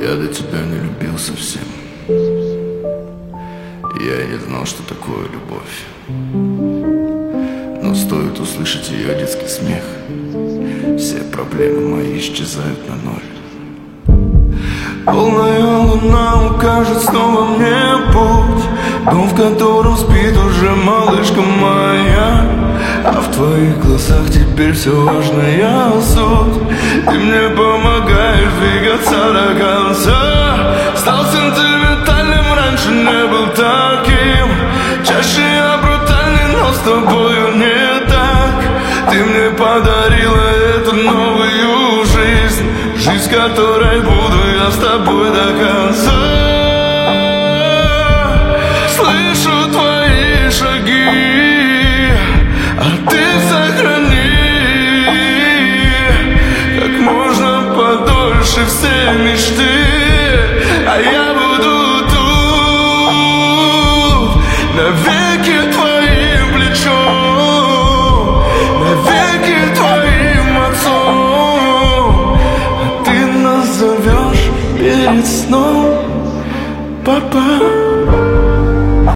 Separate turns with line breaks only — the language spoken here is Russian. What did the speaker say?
Я до тебя не любил совсем. Я и не знал, что такое любовь. Но стоит услышать ее детский смех, все проблемы мои исчезают на ноль. Полная луна укажет снова мне путь, дом, в котором спит уже малышка моя. А в твоих глазах теперь все важная суть. Ты мне помогаешь двигаться до конца. Стал сентиментальным, раньше не был таким. Чаще я брутальный, но с тобою не так. Ты мне подарила эту новую жизнь, жизнь, которой буду я с тобой до конца. Слышу твои шаги, а ты сохрани как можно подольше все мечты, а я буду тут навеки твоим плечом, навеки твоим отцом. А ты назовешь перед сном папа.